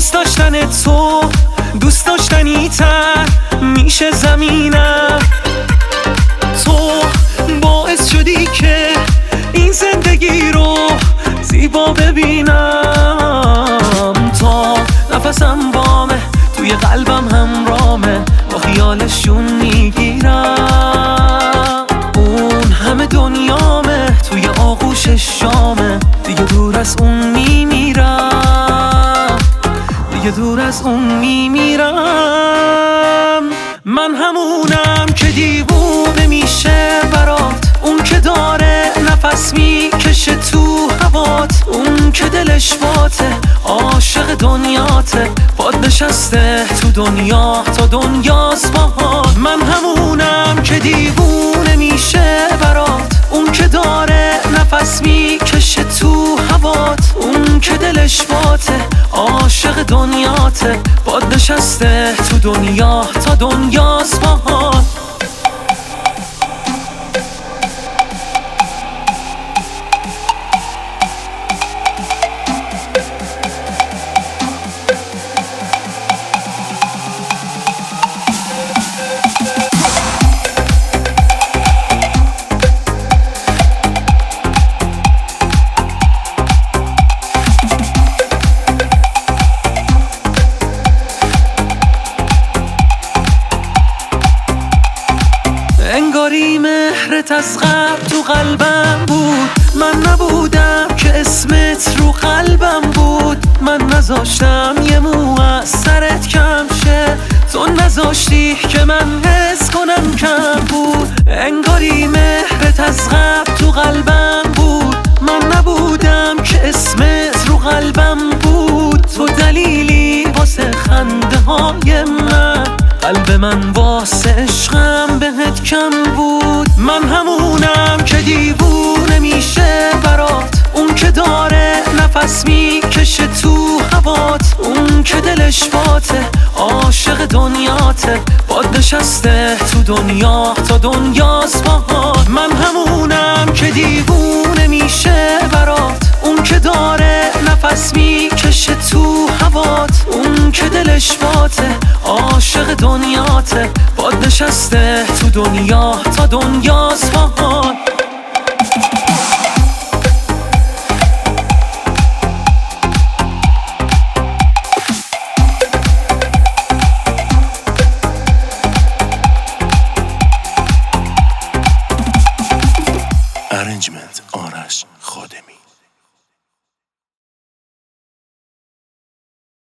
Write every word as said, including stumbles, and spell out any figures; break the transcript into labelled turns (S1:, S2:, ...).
S1: دوست داشتن تو دوست داشتنی تر میشه زمینم. تو باعث شدی که این زندگی رو زیبا ببینم. تا نفسم بامه توی قلبم همرامه، با خیالشون میگیرم. اون همه دنیامه توی آغوش شامه، دیگه دور از اون میمیرم، دیگه دور از اون میمیرم. من همونم که دیوونه میشه برات، اون که داره نفس میکشه تو هوات، اون که دلش باته عاشق دنیاته، باد نشسته تو دنیا تا دنیاست باهات. من همونم که دیوونه میشه برات، اون که داره نفس میکشه تو هوات، اون که دلش باته عاشق دنیاته، باد نشسته تو دنیا تا دنیاست باهات. انگاری مهرت از قبل تو قلبم بود، من نبودم که اسمت رو قلبم بود. من نذاشتم یه مو از سرت کم شه، تو نذاشتی که من حس کنم کم بود. انگاری مهرت از قبل تو قلبم بود، من نبودم که اسمت رو قلبم بود. تو دلیلی واسه خنده های من، قلب من واسه عشقم بهت کم بود. من همونم که دیوونه میشه برات، اون که داره نفس میکشه تو هوات، اون که دلش باته عاشق دنیاته، باد نشسته تو دنیا تا دنیاست باهات. من همونم که دیوونه میشه برات، اون که داره نفس میکشه تو هوات، اون که دلش باته عاشق دنیاته، باد نشسته تو دنیا تا دنیاست باهات.